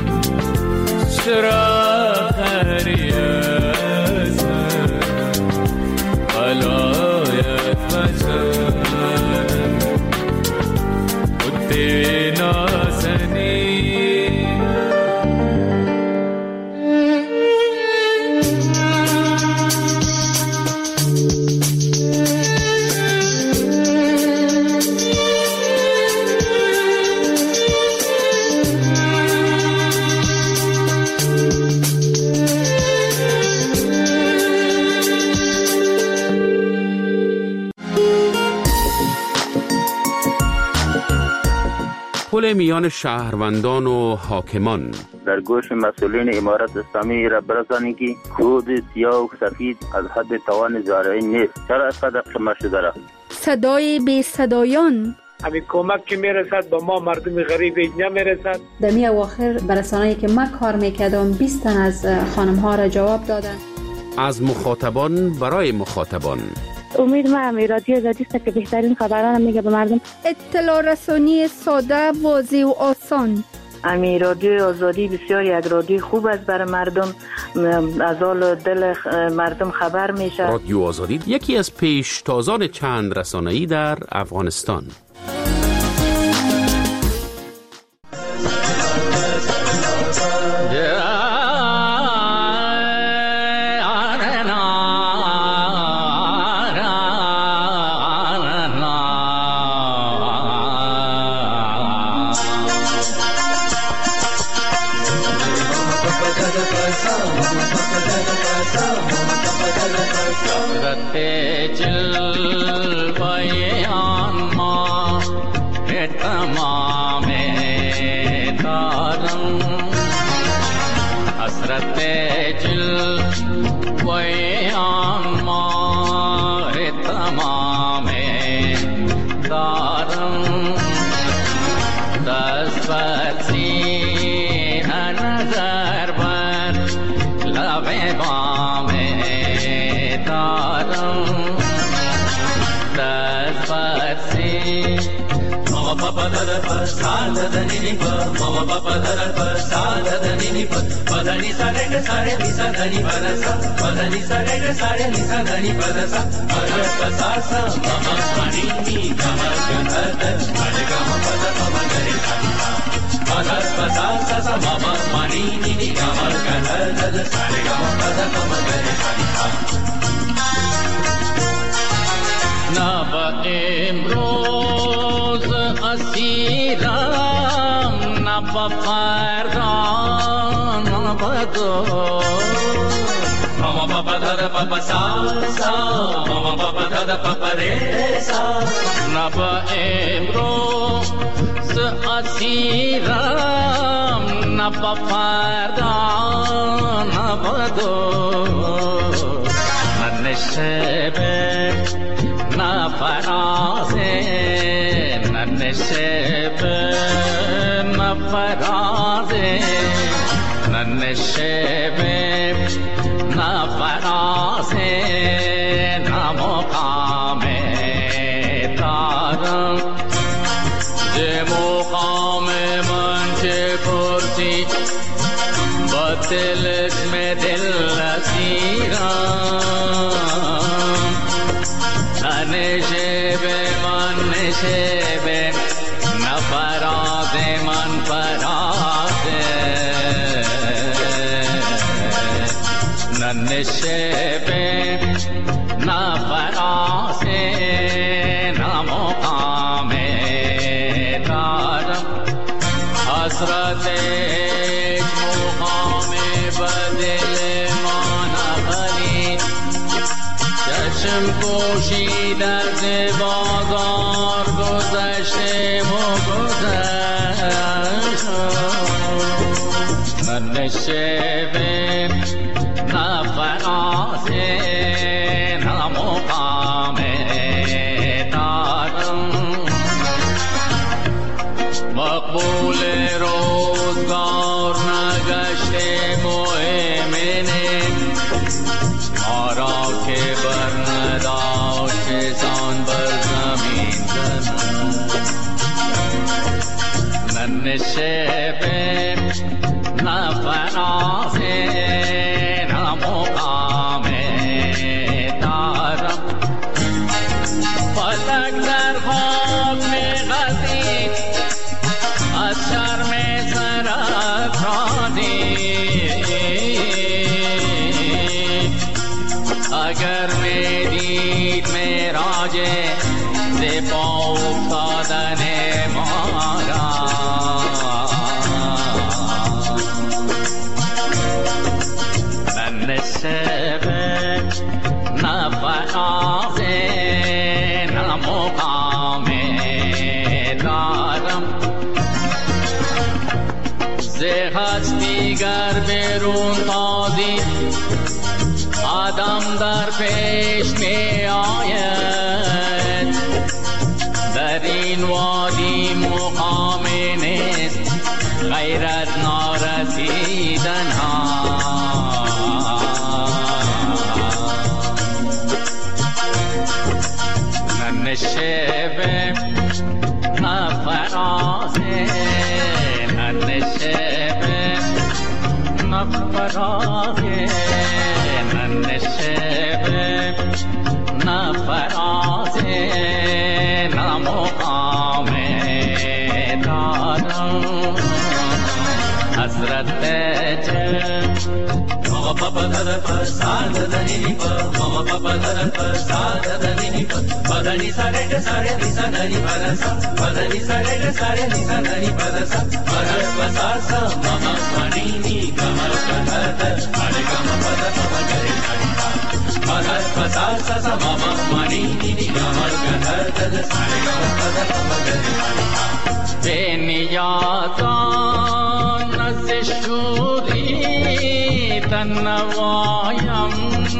چرا خری از من ولایت بزنم بط نازنینه. پل میان شهروندان و حاکمان. در گوش مسئولین امارت اسلامی را برسانید که کود سیاه و سفید از حد توان زارعی نیست. چرا از قدر شما شده را؟ صدای بی صدایان. همین کمک که میرسد به ما مردم غریب اینجا میرسد. در می اواخر برسانه‌ای که من کار میکردم بیست تن از خانم ها را جواب دادن. از مخاطبان برای مخاطبان. امید ما هم رادیو آزادی است که بهترین خبران میگه به مردم. اطلاع رسانی ساده، واضح و آسان. امی رادیو آزادی بسیار یک رادیو خوب است برای مردم، از حال دل مردم خبر میشه. رادیو آزادی یکی از پیشتازان چند رسانه‌ای در افغانستان. Mama papa dara pa sa da da ni ni pa pa da ni sa re ga sa re ni sa da ni pa da sa pa da ni sa re ga sa re ni sa da ni pa da sa pa da pa sa sa mama pa ni ni kama ga da da pa da ga ma pa da mama ga re sa ni pa da pa sa sa sa mama pa ni ni kama ga da da sa re ga ma pa da mama ga re sa ni na ba emroz asiram na ba fardan na ba do mama papa da da papa sa sa mama papa da da papa re sa na ba emroz asiram na ba fardan na ba do man shebe na faraze na neshebe na faraze na neshebe na faraze na muqame taram je muqame man je pursi batil isme dil asira neshebe man neshebe na faraze man faraze na neshebe na faraze na muqame taram hasrate بدل ما نخرید چشم پوشید از بازار گذشتیم و گذشت من نشبه نفرازه نمقام دارم مقبول روزگار نگشته مهمینه ما را که بر نداشت زان بر زمین زنم من نشبه نفرازه نمقام دارم فلک در خاک می‌غلطید از شرم سرت رانید اگر میدید معراج ز پا افتادن ما را من نشبه نفرازه نمقام دارم ز هستیگر بیرون تازید آدم در پیش می آید در این وادی مقام نیست غیر از نارسیدن ها من نشبه نفرازه من نشبه نفرازه من نشبه نفرازه نمقام دارم حضرت جل ماما پاپا دادا پر ساد دنی پر ماما پاپا دادا پر ساد دنی پر بدنی ساره ساره نیسا دنی پدسا بدنی ساره ساره نیسا دنی پدسا بدر پسار سا ماما پانینی کمر کندر آره کما پدا پاپا گری گری بدر پسار سا ماما پانینی کمر کندر آره کما پدا پاپا گری گری بنیادان از شوری تنوایم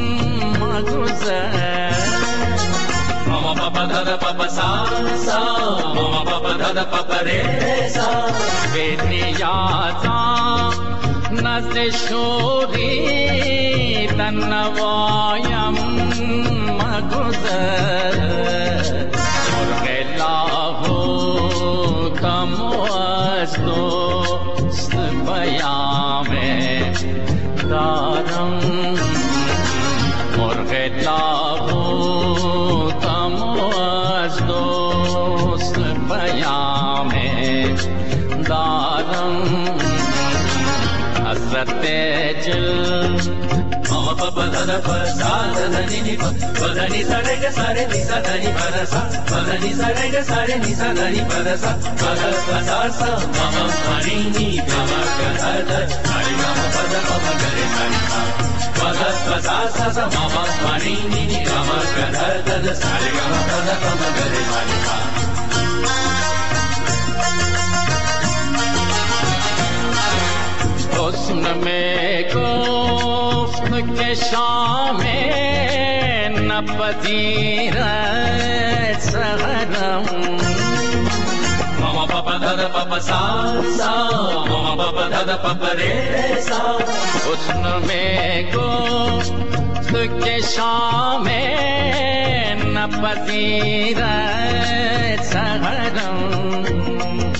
مگذر ماما پاپا دادا پاپا سا سا ماما پاپا دادا پاپا ره سا بنیادان نزد شوری تنوایم مگذر مرغ لاهو کم از دوست پیام دارم مرغ لاهو کم از دوست پیام دارم حضرت جل ماما پاپا دادا پر ساد دنی پر بدنی ساره ساره نیسا دنی پدسا بدنی ساره ساره نیسا دنی پدسا بدر پسار سا ماما پانینی کمر کندر آره کما پدا پاپا گری گری بدر پسار سا ماما پانینی کمر کندر آره کما پدا پاپا گری گری حسن میں گفت کہ شام نپذیرد سحرم ماما پاپا دادا پاپا سا سا ماما پاپا دادا پاپا رے سا حسن میں گفت کہ شام نپذیرد سحرم